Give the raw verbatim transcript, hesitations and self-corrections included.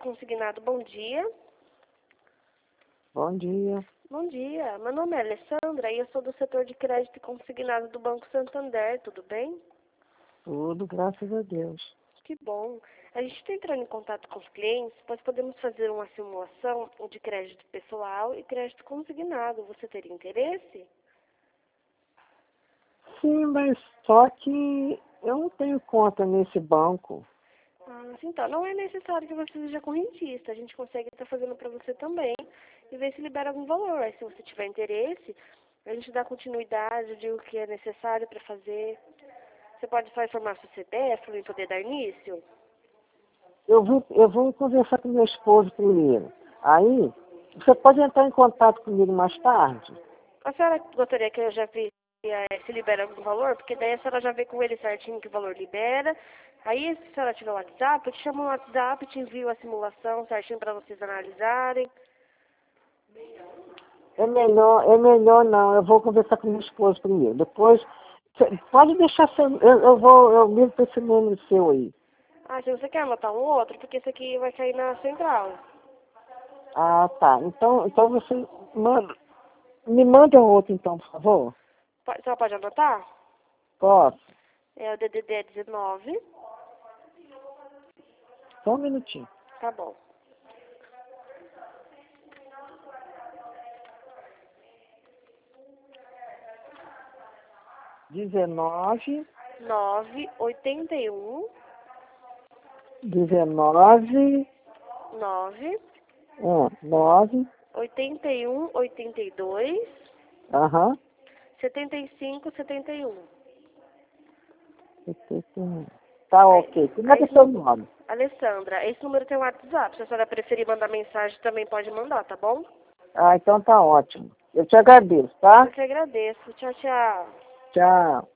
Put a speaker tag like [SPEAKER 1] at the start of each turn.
[SPEAKER 1] Consignado, bom dia.
[SPEAKER 2] Bom dia.
[SPEAKER 1] Bom dia, meu nome é Alessandra e eu sou do setor de crédito consignado do Banco Santander, tudo bem?
[SPEAKER 2] Tudo, graças a Deus.
[SPEAKER 1] Que bom. A gente está entrando em contato com os clientes, pois podemos fazer uma simulação de crédito pessoal e crédito consignado. Você teria interesse?
[SPEAKER 2] Sim, mas só que eu não tenho conta nesse banco.
[SPEAKER 1] Ah, então, não é necessário que você seja correntista. A gente consegue estar fazendo para você também e ver se libera algum valor. Aí, se você tiver interesse, a gente dá continuidade, eu digo o que é necessário para fazer. Você pode só informar seu C P F para eu poder dar início?
[SPEAKER 2] Eu vou, eu vou conversar com meu esposo primeiro. Aí, você pode entrar em contato comigo mais tarde?
[SPEAKER 1] A senhora gostaria que eu já visse eh, se libera algum valor? Porque daí a senhora já vê com ele certinho que valor libera. Aí, se a senhora tiver o WhatsApp, eu te chamo no WhatsApp, te envio a simulação certinho para vocês analisarem.
[SPEAKER 2] É melhor, é melhor não. Eu vou conversar com meu esposo primeiro. Depois, cê- pode deixar seu, eu, eu vou, eu ligo para esse número seu aí.
[SPEAKER 1] Ah, se você quer anotar um outro, porque esse aqui vai cair na central.
[SPEAKER 2] Ah, tá. Então, então você manda, me manda um outro então, por favor.
[SPEAKER 1] Po- A senhora pode anotar?
[SPEAKER 2] Posso?
[SPEAKER 1] É o D D D dezenove.
[SPEAKER 2] Só um minutinho.
[SPEAKER 1] Tá bom.
[SPEAKER 2] dezenove,
[SPEAKER 1] nove oitenta e um
[SPEAKER 2] dezenove,
[SPEAKER 1] nove
[SPEAKER 2] um, nove,
[SPEAKER 1] oitenta e um oitenta e dois
[SPEAKER 2] aham,
[SPEAKER 1] setenta e cinco setenta e um.
[SPEAKER 2] tá
[SPEAKER 1] Aí,
[SPEAKER 2] ok. Como é que
[SPEAKER 1] aí
[SPEAKER 2] é seu nome?
[SPEAKER 1] Alessandra, esse número tem um WhatsApp. Se a senhora preferir mandar mensagem, também pode mandar, tá bom?
[SPEAKER 2] Ah, então tá ótimo. Eu te agradeço, tá?
[SPEAKER 1] Eu que agradeço. Tchau, tchau.
[SPEAKER 2] Tchau.